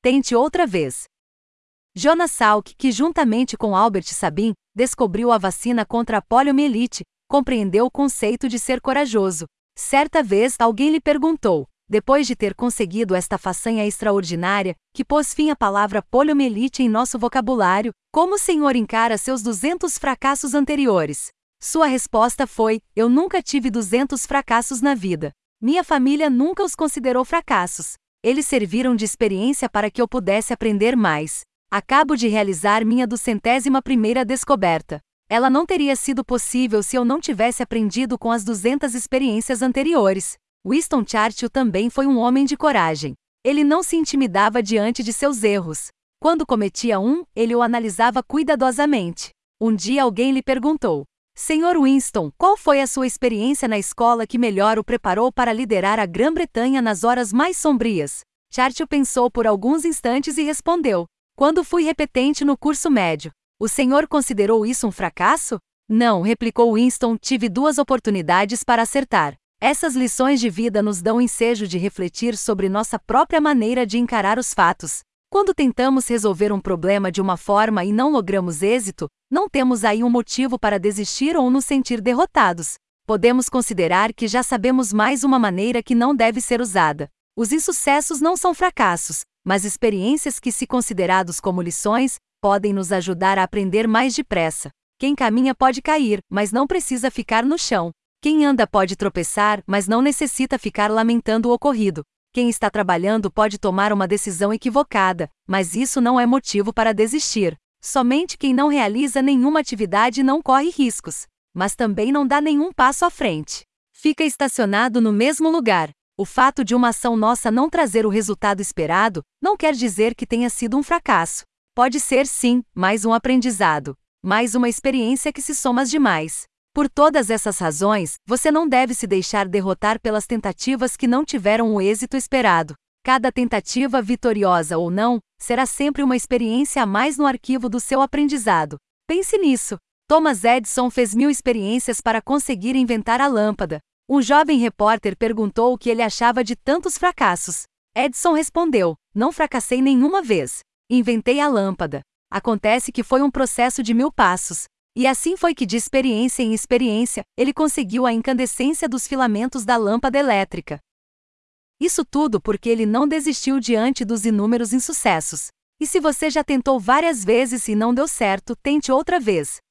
Tente outra vez. Jonas Salk, que juntamente com Albert Sabin, descobriu a vacina contra a poliomielite, compreendeu o conceito de ser corajoso. Certa vez alguém lhe perguntou, depois de ter conseguido esta façanha extraordinária, que pôs fim à palavra poliomielite em nosso vocabulário, como o senhor encara seus 200 fracassos anteriores? Sua resposta foi: eu nunca tive 200 fracassos na vida. Minha família nunca os considerou fracassos. Eles serviram de experiência para que eu pudesse aprender mais. Acabo de realizar minha 201ª descoberta. Ela não teria sido possível se eu não tivesse aprendido com as 200 experiências anteriores. Winston Churchill também foi um homem de coragem. Ele não se intimidava diante de seus erros. Quando cometia um, ele o analisava cuidadosamente. Um dia alguém lhe perguntou: Senhor Winston, qual foi a sua experiência na escola que melhor o preparou para liderar a Grã-Bretanha nas horas mais sombrias? Churchill pensou por alguns instantes e respondeu: quando fui repetente no curso médio. O senhor considerou isso um fracasso? Não, replicou Winston, tive 2 oportunidades para acertar. Essas lições de vida nos dão o ensejo de refletir sobre nossa própria maneira de encarar os fatos. Quando tentamos resolver um problema de uma forma e não logramos êxito, não temos aí um motivo para desistir ou nos sentir derrotados. Podemos considerar que já sabemos mais uma maneira que não deve ser usada. Os insucessos não são fracassos, mas experiências que, se considerados como lições, podem nos ajudar a aprender mais depressa. Quem caminha pode cair, mas não precisa ficar no chão. Quem anda pode tropeçar, mas não necessita ficar lamentando o ocorrido. Quem está trabalhando pode tomar uma decisão equivocada, mas isso não é motivo para desistir. Somente quem não realiza nenhuma atividade não corre riscos, mas também não dá nenhum passo à frente. Fica estacionado no mesmo lugar. O fato de uma ação nossa não trazer o resultado esperado, não quer dizer que tenha sido um fracasso. Pode ser sim, mais um aprendizado, mais uma experiência que se soma às demais. Por todas essas razões, você não deve se deixar derrotar pelas tentativas que não tiveram o êxito esperado. Cada tentativa, vitoriosa ou não, será sempre uma experiência a mais no arquivo do seu aprendizado. Pense nisso. Thomas Edison fez 1000 experiências para conseguir inventar a lâmpada. Um jovem repórter perguntou o que ele achava de tantos fracassos. Edison respondeu: não fracassei nenhuma vez. Inventei a lâmpada. Acontece que foi um processo de 1000 passos. E assim foi que, de experiência em experiência, ele conseguiu a incandescência dos filamentos da lâmpada elétrica. Isso tudo porque ele não desistiu diante dos inúmeros insucessos. E se você já tentou várias vezes e não deu certo, tente outra vez.